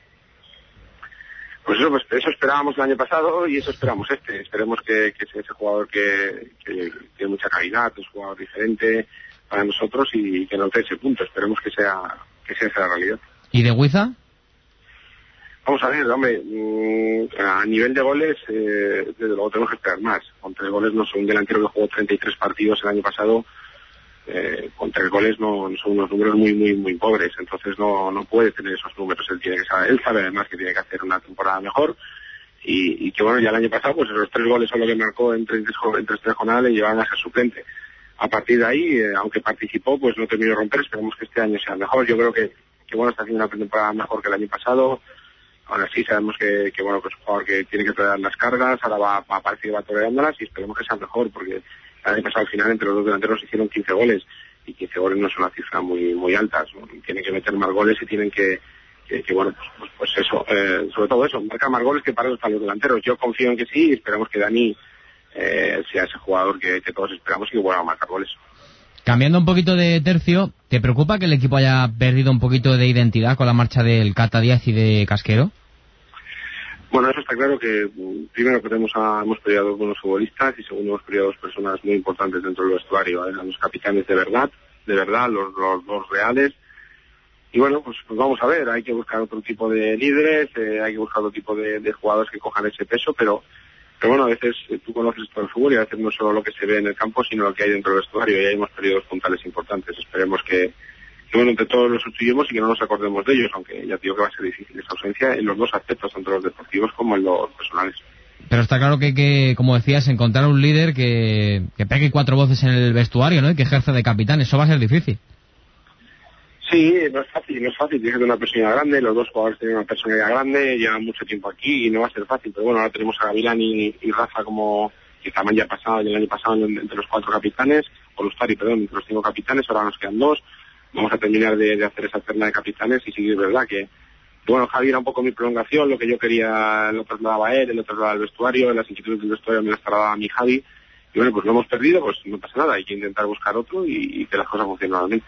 Pues eso esperábamos el año pasado y eso esperamos este. Esperemos que sea ese jugador que tiene mucha calidad, es un jugador diferente para nosotros y que nos dé ese punto. Esperemos que sea esa la realidad. ¿Y de Huiza? Vamos a ver, hombre, a nivel de goles, desde luego tenemos que esperar más. Con 3 goles no soy un delantero que jugó 33 partidos el año pasado. Con 3 goles no son unos números muy muy muy pobres, entonces no puede tener esos números. Él sabe además que tiene que hacer una temporada mejor y que bueno, ya el año pasado pues esos 3 goles son lo que marcó en 3 jornadas, le llevaban a ser suplente. A partir de ahí, aunque participó, pues no terminó de romper. Esperemos que este año sea mejor. Yo creo que bueno, está haciendo una temporada mejor que el año pasado. Ahora sí sabemos que bueno, que es un jugador que tiene que tolerar las cargas, ahora parece que va tolerándolas y esperemos que sea mejor, porque el año pasado al final entre los dos delanteros hicieron 15 goles y 15 goles no es una cifra muy muy alta, ¿no? Tienen que meter más goles y tienen que bueno, pues eso, sobre todo eso, marcar más goles que para los delanteros. Yo confío en que sí y esperamos que Dani sea ese jugador que todos esperamos y que vuelva a marcar goles. Cambiando un poquito de tercio, ¿te preocupa que el equipo haya perdido un poquito de identidad con la marcha del Cata Díaz y de Casquero? Bueno, eso está claro, que primero que hemos perdido a 2 buenos futbolistas y segundo hemos perdido a 2 personas muy importantes dentro del vestuario, a los capitanes de verdad, los 2 reales. Y bueno, pues vamos a ver, hay que buscar otro tipo de líderes, hay que buscar otro tipo de jugadores que cojan ese peso, pero bueno, a veces tú conoces todo el fútbol y a veces no solo lo que se ve en el campo, sino lo que hay dentro del vestuario, y ahí hemos perdido 2 puntales importantes. Esperemos que bueno, entre todos los sustituyemos y que no nos acordemos de ellos, aunque ya te digo que va a ser difícil esa ausencia en los 2 aspectos, tanto los deportivos como en los personales. Pero está claro que hay que, como decías, encontrar un líder que pegue 4 voces en el vestuario, ¿no? Y que ejerza de capitán. Eso va a ser difícil. Sí, no es fácil, tienes que tener una personalidad grande, los dos jugadores tienen una personalidad grande, llevan mucho tiempo aquí y no va a ser fácil, pero bueno, ahora tenemos a Gavilán y Rafa como, que también ya pasado, el año pasado entre los 4 capitanes, o Ustari, perdón, entre los 5 capitanes, ahora nos quedan 2, vamos a terminar de hacer esa terna de capitanes y sí, es verdad que bueno, Javi era un poco mi prolongación, lo que yo quería lo trasladaba a él, él lo trasladaba al vestuario, las inquietudes del vestuario me las trasladaba a mi Javi, y bueno, pues lo hemos perdido, pues no pasa nada, hay que intentar buscar otro y que las cosas funcionen nuevamente.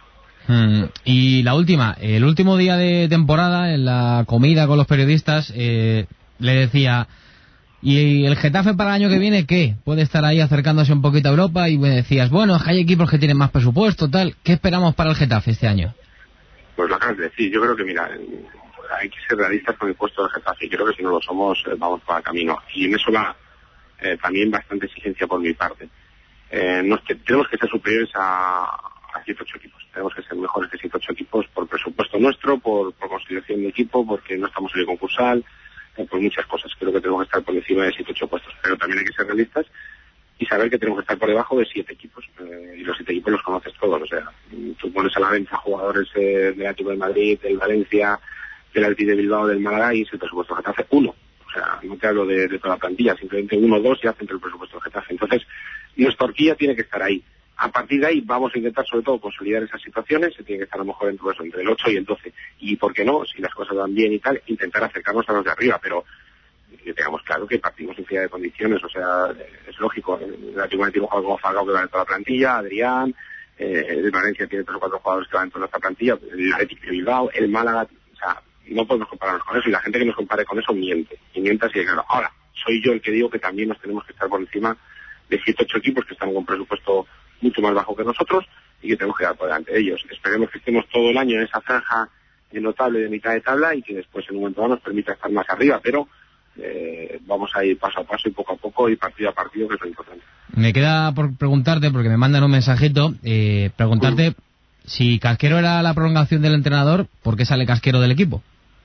Y la última, el último día de temporada, en la comida con los periodistas, le decía, ¿y el Getafe para el año que viene qué? Puede estar ahí acercándose un poquito a Europa, y me decías, bueno, hay equipos que tienen más presupuesto, tal, ¿qué esperamos para el Getafe este año? Pues lo acabas de decir, yo creo que mira, hay que ser realistas con el puesto del Getafe, y creo que si no lo somos vamos para el camino, y en eso va también bastante exigencia por mi parte. Tenemos que ser superiores a 108 equipos. Tenemos que ser mejores que 108 equipos por presupuesto nuestro, por consideración de equipo, porque no estamos en el concursal, por muchas cosas. Creo que tenemos que estar por encima de 108 puestos, pero también hay que ser realistas y saber que tenemos que estar por debajo de 7 equipos. Y los 7 equipos los conoces todos. O sea, tú pones a la venta jugadores del Atlético de Madrid, del Valencia, del Athletic de Bilbao, del Málaga, y el presupuesto del Getafe 1. O sea, no te hablo de toda la plantilla, simplemente 1 o 2 y hacen el presupuesto del Getafe. Entonces, nuestra horquilla tiene que estar ahí. A partir de ahí vamos a intentar sobre todo consolidar esas situaciones, se tiene que estar a lo mejor entre el 8 y el 12. Y por qué no, si las cosas van bien y tal, intentar acercarnos a los de arriba, pero que tengamos claro que partimos en de condiciones, o sea, es lógico. El Atlético tiene un jugador como Falcao que va en toda la plantilla, Adrián, el Valencia tiene 3 o 4 jugadores que van en toda nuestra plantilla, el Athletic de Bilbao, el Málaga, o sea, no podemos compararnos con eso, y la gente que nos compare con eso miente, y mienta así de claro. Ahora, soy yo el que digo que también nos tenemos que estar por encima de 7-8 equipos que están con presupuesto mucho más bajo que nosotros y que tenemos que dar por delante de ellos. Esperemos que estemos todo el año en esa franja notable de mitad de tabla y que después en un momento dado nos permita estar más arriba, pero vamos a ir paso a paso y poco a poco y partido a partido, que es lo importante. Me queda por preguntarte, porque me mandan un mensajito, preguntarte si Casquero era la prolongación del entrenador, ¿por qué sale Casquero del equipo?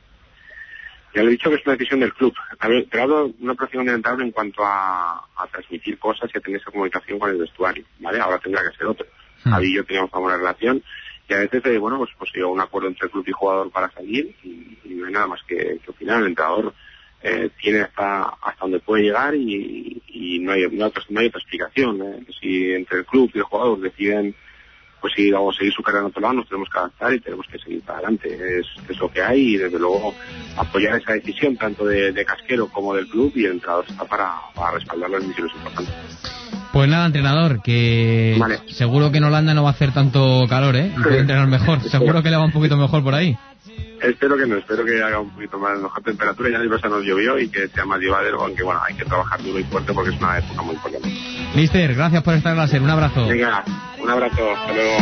Ya le he dicho que es una decisión del club, pero hablo de una operación lamentable en cuanto a transmitir cosas y a tener esa comunicación con el vestuario, ¿vale? Ahora tendrá que ser otro. Javi y yo teníamos una buena relación y a veces, pues llegó un acuerdo entre el club y jugador para salir y no hay nada más que opinar. El entrenador tiene hasta donde puede llegar y no hay otra explicación. Si entre el club y el jugador deciden pues si vamos a seguir su carrera en otro lado, nos tenemos que adaptar y tenemos que seguir para adelante. Es lo que hay y desde luego apoyar esa decisión tanto de Casquero como del club, y el entrenador está para respaldar las decisiones importantes. Pues nada, entrenador, que vale. Seguro que en Holanda no va a hacer tanto calor, ¿eh? Y puede entrenar mejor, seguro que le va un poquito mejor por ahí. Espero que haga un poquito más mejor temperatura, ya no nos llovió y que sea más llevadero, aunque bueno, hay que trabajar duro y fuerte porque es una época muy importante. Mister, gracias por estar en la SER, un abrazo. Venga, un abrazo, hasta luego.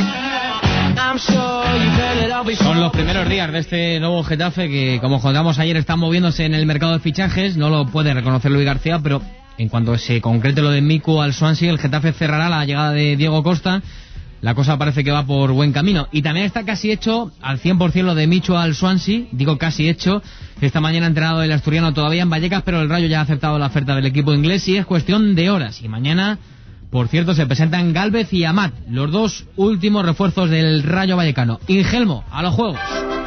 Son los primeros días de este nuevo Getafe que, como contamos ayer, está moviéndose en el mercado de fichajes. No lo puede reconocer Luis García, pero en cuanto se concrete lo de Miku al Swansea, el Getafe cerrará la llegada de Diego Costa. La cosa parece que va por buen camino. Y también está casi hecho al 100% lo de Michu al Swansea. Digo casi hecho. Esta mañana ha entrenado el asturiano todavía en Vallecas, pero el Rayo ya ha aceptado la oferta del equipo inglés y es cuestión de horas. Y mañana, por cierto, se presentan Gálvez y Amat, los dos últimos refuerzos del Rayo vallecano. Ingelmo, a los juegos.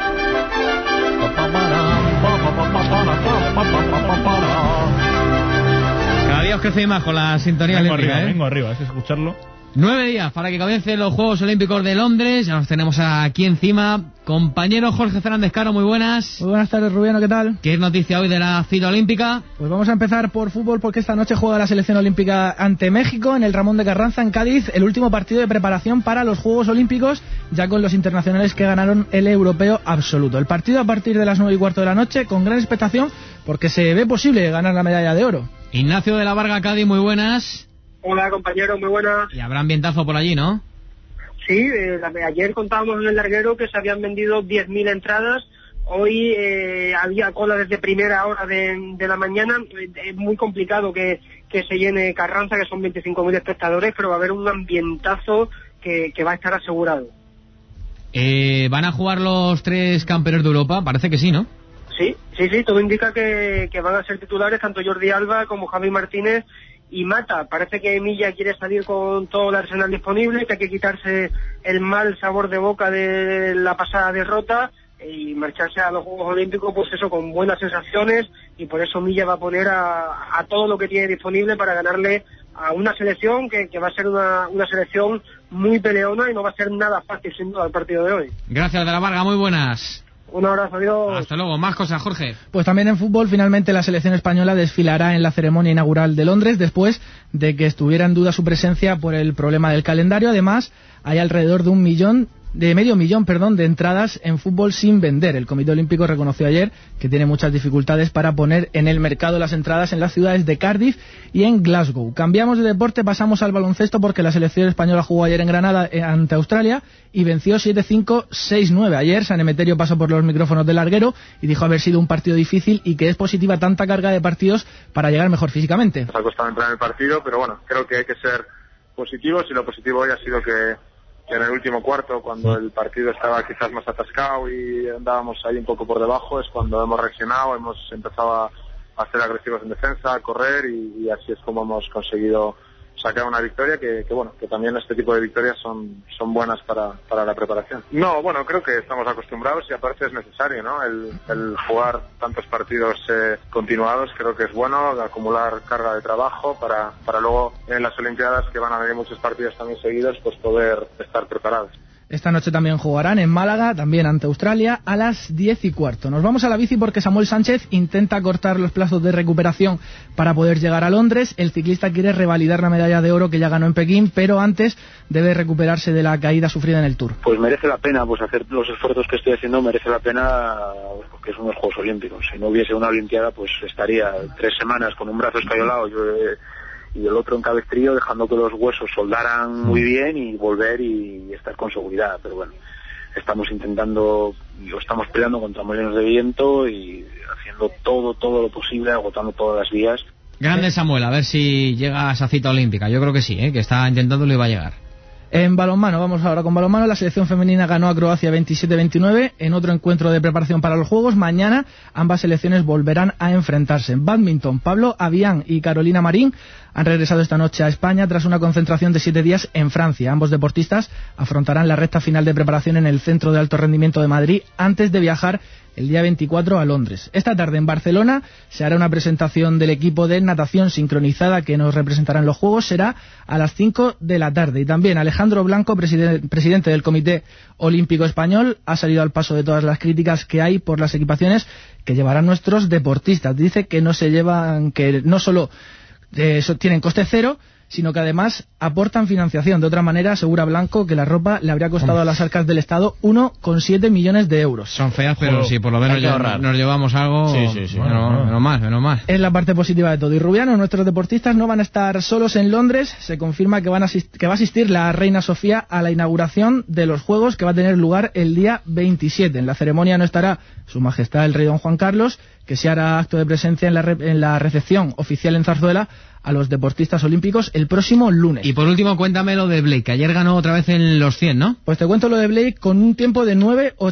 Cada día os crece más con la sintonía eléctrica, Vengo arriba, es escucharlo. 9 días para que comiencen los Juegos Olímpicos de Londres. Ya nos tenemos aquí encima. Compañero Jorge Fernández Caro, muy buenas. Muy buenas tardes, Rubiano, ¿qué tal? ¿Qué es noticia hoy de la cita olímpica? Pues vamos a empezar por fútbol, porque esta noche juega la selección olímpica ante México en el Ramón de Carranza, en Cádiz, el último partido de preparación para los Juegos Olímpicos, ya con los internacionales que ganaron el europeo absoluto. El partido a partir de las 9:15 de la noche, con gran expectación, porque se ve posible ganar la medalla de oro. Ignacio de la Varga, Cádiz, muy buenas. Hola, compañero, muy buenas. Y habrá ambientazo por allí, ¿no? Sí, ayer contábamos en el larguero que se habían vendido 10.000 entradas. Hoy había cola desde primera hora de la mañana. Es muy complicado que se llene Carranza, que son 25.000 espectadores, pero va a haber un ambientazo que va a estar asegurado. ¿Van a jugar los 3 campeones de Europa? Parece que sí, ¿no? Sí, todo indica que van a ser titulares tanto Jordi Alba como Javi Martínez y mata. Parece que Milla quiere salir con todo el arsenal disponible, que hay que quitarse el mal sabor de boca de la pasada derrota y marcharse a los Juegos Olímpicos, pues eso, con buenas sensaciones, y por eso Milla va a poner a todo lo que tiene disponible para ganarle a una selección que va a ser una selección muy peleona y no va a ser nada fácil sin duda el partido de hoy. Gracias, de la Varga, muy buenas. Un abrazo, adiós. Hasta luego. Más cosas, Jorge. Pues también en fútbol, finalmente la selección española desfilará en la ceremonia inaugural de Londres después de que estuviera en duda su presencia por el problema del calendario. Además, hay alrededor de medio millón de entradas en fútbol sin vender. El Comité Olímpico reconoció ayer que tiene muchas dificultades para poner en el mercado las entradas en las ciudades de Cardiff y en Glasgow. Cambiamos de deporte, pasamos al baloncesto porque la selección española jugó ayer en Granada ante Australia y venció 7-5, 6-9. Ayer San Emeterio pasó por los micrófonos del larguero y dijo haber sido un partido difícil y que es positiva tanta carga de partidos para llegar mejor físicamente. Nos ha costado entrar en el partido, pero bueno, creo que hay que ser positivos, y lo positivo hoy ha sido que en el último cuarto, cuando el partido estaba quizás más atascado y andábamos ahí un poco por debajo, es cuando hemos reaccionado, hemos empezado a ser agresivos en defensa, a correr, y así es como hemos conseguido sacar una victoria que también este tipo de victorias son buenas para la preparación. No, bueno, creo que estamos acostumbrados y aparte es necesario, ¿no? El jugar tantos partidos continuados creo que es bueno, acumular carga de trabajo para luego en las Olimpiadas, que van a venir muchos partidos también seguidos, pues poder estar preparados. Esta noche también jugarán en Málaga, también ante Australia, a las 10:15. Nos vamos a la bici porque Samuel Sánchez intenta cortar los plazos de recuperación para poder llegar a Londres. El ciclista quiere revalidar la medalla de oro que ya ganó en Pekín, pero antes debe recuperarse de la caída sufrida en el Tour. Pues merece la pena, pues hacer los esfuerzos que estoy haciendo merece la pena, porque son unos Juegos Olímpicos. Si no hubiese una Olimpiada, pues estaría 3 semanas con un brazo escayolado y el otro en cabestrillo, dejando que los huesos soldaran muy bien y volver y estar con seguridad. Pero bueno, estamos intentando, estamos peleando contra molinos de viento y haciendo todo lo posible, agotando todas las vías. Grande Samuel, a ver si llega a esa cita olímpica. Yo creo que sí, que está intentándolo y va a llegar. En balonmano, vamos ahora con balonmano. La selección femenina ganó a Croacia 27-29 en otro encuentro de preparación para los Juegos. Mañana ambas selecciones volverán a enfrentarse. En bádminton, Pablo Avián y Carolina Marín han regresado esta noche a España tras una concentración de 7 días en Francia. Ambos deportistas afrontarán la recta final de preparación en el Centro de Alto Rendimiento de Madrid antes de viajar el día 24 a Londres. Esta tarde en Barcelona se hará una presentación del equipo de natación sincronizada que nos representará en los Juegos. Será a las 5 de la tarde. Y también Alejandro Blanco, presidente del Comité Olímpico Español, ha salido al paso de todas las críticas que hay por las equipaciones que llevarán nuestros deportistas. Dice que no solo tienen coste cero, sino que además aportan financiación. De otra manera, asegura Blanco que la ropa le habría costado a las arcas del Estado 1,7 millones de euros. Son feas, pero si por lo menos nos llevamos algo, sí. Menos mal. Es la parte positiva de todo. Y Rubiano, nuestros deportistas no van a estar solos en Londres. Se confirma que va a asistir la reina Sofía a la inauguración de los Juegos, que va a tener lugar el día 27. En la ceremonia no estará Su Majestad el Rey Don Juan Carlos, que se hará acto de presencia en la recepción oficial en Zarzuela a los deportistas olímpicos el próximo lunes. Y por último, cuéntame lo de Blake, que ayer ganó otra vez en los 100, ¿no? Pues te cuento lo de Blake con un tiempo de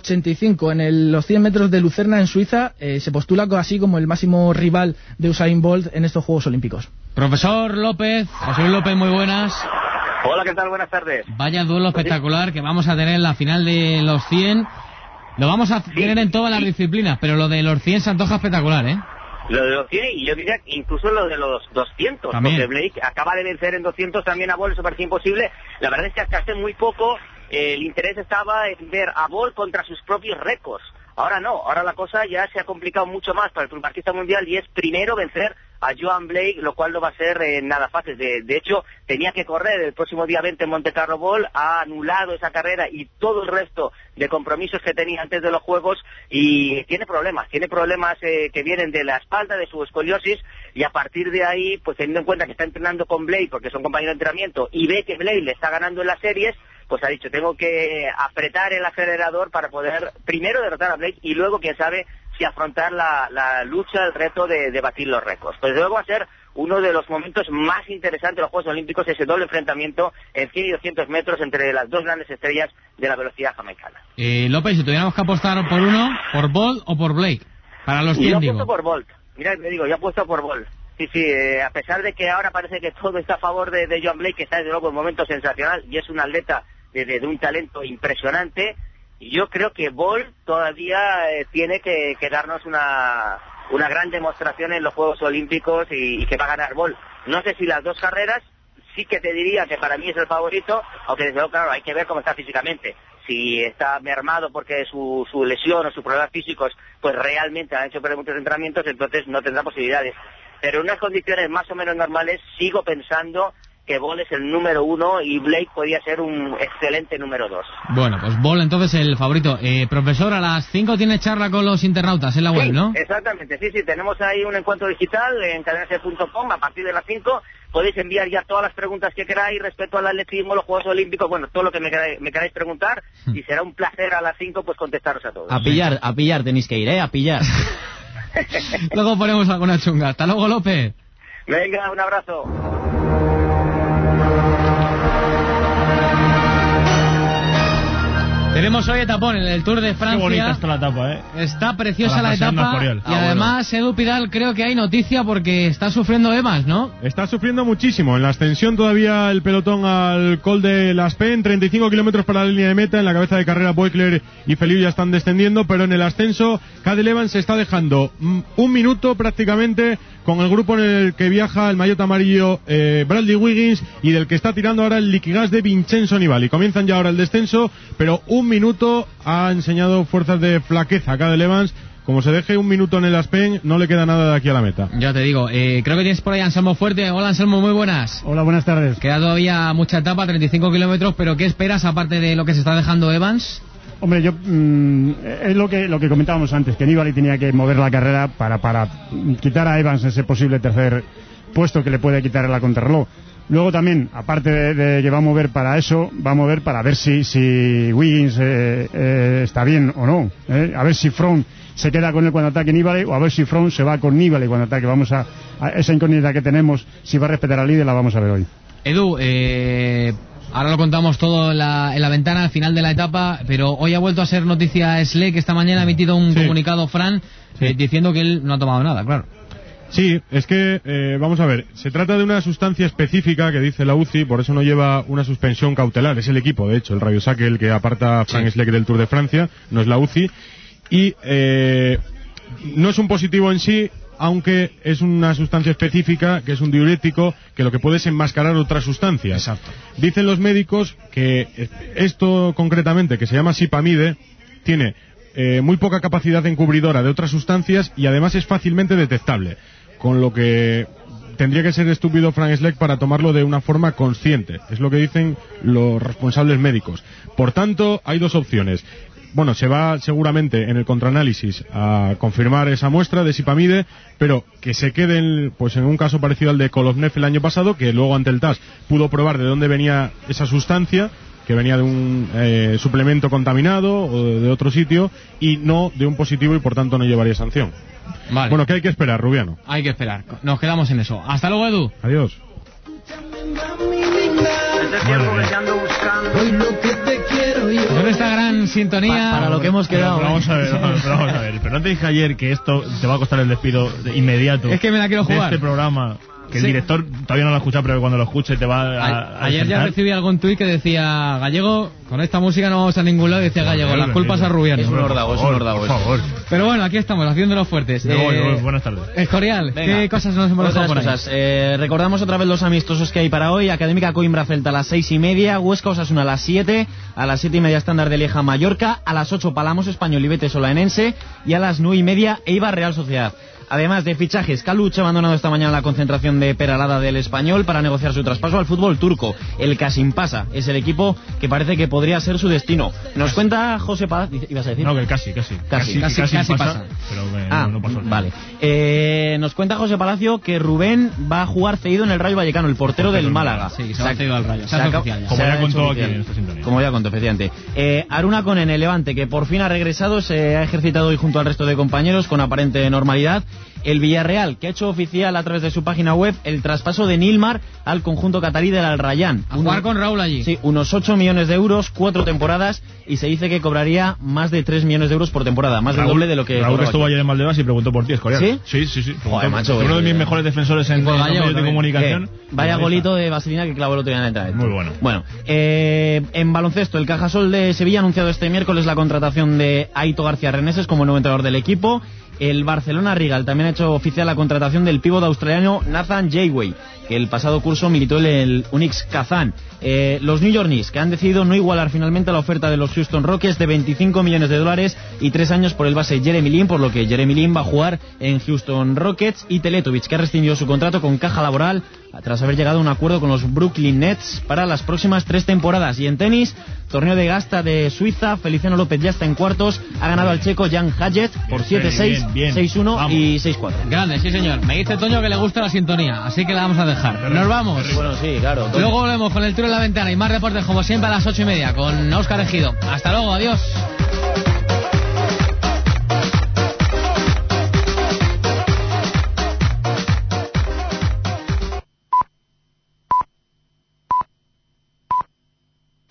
9.85 en los 100 metros de Lucerna en Suiza. Se postula así como el máximo rival de Usain Bolt en estos Juegos Olímpicos. Profesor López, José Luis López, muy buenas. Hola, ¿qué tal? Buenas tardes. Vaya duelo espectacular que vamos a tener en la final de los 100. Lo vamos a tener en todas las disciplinas, pero lo de los 100 se antoja espectacular, ¿eh? Lo de los 100 y yo diría incluso lo de los 200, también. Porque Blake acaba de vencer en 200 también a Bolt, eso parecía imposible. La verdad es que hasta hace muy poco el interés estaba en ver a Bolt contra sus propios récords. Ahora no, ahora la cosa ya se ha complicado mucho más para el turmarquista mundial y es primero vencer a Joan Blake, lo cual no va a ser nada fácil. De hecho, tenía que correr el próximo día 20 en Monte Carlo Bolt, ha anulado esa carrera y todo el resto de compromisos que tenía antes de los Juegos y tiene problemas que vienen de la espalda, de su escoliosis, y a partir de ahí, pues teniendo en cuenta que está entrenando con Blake porque son compañeros de entrenamiento y ve que Blake le está ganando en las series, pues ha dicho, tengo que apretar el acelerador para poder primero derrotar a Blake y luego, quién sabe, si afrontar la lucha, el reto de batir los récords. Pues luego va a ser uno de los momentos más interesantes de los Juegos Olímpicos, ese doble enfrentamiento en 100 y 200 metros entre las dos grandes estrellas de la velocidad jamaicana. López, si tuviéramos que apostar por uno, ¿por Bolt o por Blake? Para los 100, yo apuesto por Bolt. Mira, te digo, yo apuesto por Bolt. Sí, a pesar de que ahora parece que todo está a favor de Joan Blake, que está desde luego en un momento sensacional y es un atleta de un talento impresionante, yo creo que Bolt todavía tiene que darnos una gran demostración en los Juegos Olímpicos y que va a ganar Bolt. No sé si las dos carreras, sí que te diría que para mí es el favorito, aunque desde luego, claro, hay que ver cómo está físicamente. Si está mermado porque su lesión o sus problemas físicos pues realmente han hecho perder muchos entrenamientos, entonces no tendrá posibilidades. Pero en unas condiciones más o menos normales sigo pensando que Bolt es el número 1 y Blake podría ser un excelente número 2. Bueno, pues Bolt entonces el favorito. Profesor, a las 5 tiene charla con los internautas en la web, ¿no? Exactamente, sí, tenemos ahí un encuentro digital en cadenase.com. A partir de las 5 podéis enviar ya todas las preguntas que queráis respecto al atletismo, los Juegos Olímpicos, bueno, todo lo que me queráis preguntar, y será un placer a las 5 pues contestaros a todos. A pillar tenéis que ir, a pillar. Luego ponemos alguna chunga. Hasta luego, López. Venga, un abrazo. Tenemos hoy etapón en el Tour de Francia. Qué bonita está la etapa, Está preciosa la etapa. Y además, Edu Pidal, creo que hay noticia porque está sufriendo Evans, ¿no? Está sufriendo muchísimo. En la ascensión todavía el pelotón al Col de las Pen, 35 kilómetros para la línea de meta. En la cabeza de carrera Boekler y Feliu ya están descendiendo, pero en el ascenso Cadel Evans se está dejando un minuto prácticamente con el grupo en el que viaja el maillot amarillo Bradley Wiggins y del que está tirando ahora el liquigas de Vincenzo Nibali. Comienzan ya ahora el descenso, pero un minuto ha enseñado fuerzas de flaqueza a Cadel Evans. Como se deje un minuto en el Aspen, no le queda nada de aquí a la meta. Ya te digo, creo que tienes por ahí a Anselmo Fuerte. Hola Anselmo, muy buenas. Hola, buenas tardes. Queda todavía mucha etapa, 35 kilómetros, pero ¿qué esperas aparte de lo que se está dejando Evans? Hombre, yo es lo que comentábamos antes, que Nibali tenía que mover la carrera para quitar a Evans ese posible tercer puesto que le puede quitar la contrarreloj. Luego también, aparte de que va a mover para eso, va a mover para ver si Wiggins está bien o no. A ver si Froome se queda con él cuando ataque Nibali, o a ver si Froome se va con Nibali cuando ataque. Vamos a esa incógnita que tenemos, si va a respetar al líder, la vamos a ver hoy. Edu, ahora lo contamos todo en la ventana al final de la etapa, pero hoy ha vuelto a ser noticia Schleck, que esta mañana ha emitido un comunicado, Fran, diciendo que él no ha tomado nada, claro. Sí, es que, vamos a ver, se trata de una sustancia específica que dice la UCI, por eso no lleva una suspensión cautelar, es el equipo, de hecho, el Radio Saque el que aparta a Frank Schleck del Tour de Francia, no es la UCI, y no es un positivo en sí, aunque es una sustancia específica, que es un diurético, que lo que puede es enmascarar otras sustancias. Exacto. Dicen los médicos que esto concretamente, que se llama sipamide, tiene muy poca capacidad encubridora de otras sustancias y además es fácilmente detectable, con lo que tendría que ser estúpido Frank Schleck para tomarlo de una forma consciente, es lo que dicen los responsables médicos. Por tanto, hay dos opciones. Bueno, se va seguramente en el contraanálisis a confirmar esa muestra de sipamide, pero que se quede en un caso parecido al de Kolovnev el año pasado, que luego ante el TAS pudo probar de dónde venía esa sustancia, que venía de un suplemento contaminado o de otro sitio, y no de un positivo, y por tanto no llevaría sanción. Vale. Bueno, ¿qué hay que esperar, Rubiano? Hay que esperar, nos quedamos en eso. Hasta luego, Edu. Adiós. Con esta gran sintonía para lo que hemos quedado. Pero vamos a ver, pero no te dije ayer que esto te va a costar el despido inmediato. Es que me la quiero jugar. De este programa. Que el director todavía no lo ha escuchado, pero cuando lo escuche te va a ayer ya recibí algún tuit que decía: Gallego, con esta música no vamos a ningún lado. Decía Gallego, las culpas a Rubiano. Es un hordago, por favor. Pero bueno, aquí estamos, haciéndolo fuertes. Buenas tardes. Escorial, ¿qué cosas nos hemos dejado por ahí? Recordamos otra vez los amistosos que hay para hoy. Académica Coimbra Celta a las 6:30, Huesca Osasuna a las 7, a las 7:30 Estándar de Lieja Mallorca, a las 8 Palamos Español y Betis Solaenense, y a las 9:30 Eibar Real Sociedad. Además de fichajes, Kaluch ha abandonado esta mañana la concentración de Peralada del Español para negociar su traspaso al fútbol turco. El Kasimpasa es el equipo que parece que podría ser su destino. Nos cuenta José Palacio. ¿Ibas a decir? No, que casi pasa. Pero no pasó. Vale. Nos cuenta José Palacio que Rubén va a jugar cedido en el Rayo Vallecano, el portero del Málaga. Sí, se va cedido al Rayo. Como ya contó aquí en esta sintonía. Como ya contó, efectivamente. Aruna Konen, el Levante, que por fin ha regresado, se ha ejercitado hoy junto al resto de compañeros con aparente normalidad. El Villarreal, que ha hecho oficial a través de su página web el traspaso de Nilmar al conjunto catarí del Al Rayyan. A jugar con Raúl allí. Sí, unos 8 millones de euros, 4 temporadas, y se dice que cobraría más de 3 millones de euros por temporada, más del doble de lo que... Raúl estuvo ayer en Valdebebas y preguntó por ti, Escorial. ¿Sí? Sí. Joder, macho, uno de mis mejores defensores en los medios de comunicación. Vaya golito de vaselina que clavó el otro día en el entrenamiento. Muy bueno. Bueno, en baloncesto, el Cajasol de Sevilla ha anunciado este miércoles la contratación de Aito García Reneses como nuevo entrenador del equipo. El Barcelona Rigal también ha hecho oficial la contratación del pívot australiano Nathan Jayway, que el pasado curso militó en el Unix Kazán. Los New York Knicks, que han decidido no igualar finalmente la oferta de los Houston Rockets de $25 millones y 3 años por el base Jeremy Lin, por lo que Jeremy Lin va a jugar en Houston Rockets. Y Teletovic, que ha rescindido su contrato con Caja Laboral tras haber llegado a un acuerdo con los Brooklyn Nets para las próximas 3 temporadas. Y en tenis, torneo de Gasta de Suiza, Feliciano López ya está en cuartos, ha ganado al checo Jan Hajet por 7-6, 6-1 y 6-4. Grande, sí señor. Me dice Toño que le gusta la sintonía, así que la vamos a dejar. Nos vamos. Bueno, sí, claro. Toño. Luego volvemos con el tiro en la ventana y más reportes como siempre a las 8:30 con Óscar Ejido. Hasta luego, adiós.